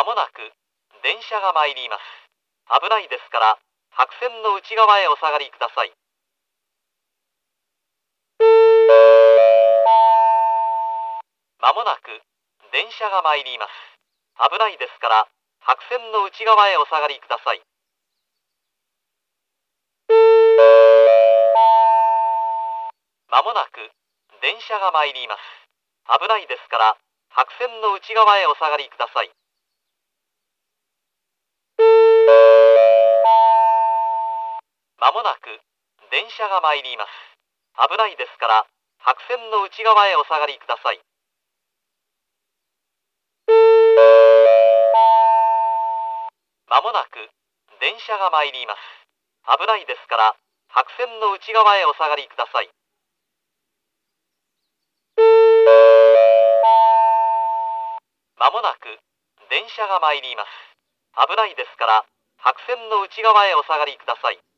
もなく電車が参ります。危ないですから白線の内側へお下がりください。まもなく電車が参ります。危ないですから白線の内側へお下がりください。まもなく電車が参ります。危ないですから白線の内側へお下がりください。まもなく電車が参ります。危ないですから白線の内側へお下がりください。まもなく電車が参ります。危ないですから白線の内側へお下がりください。まもなく電車が参ります。危ないですから白線の内側へお下がりください。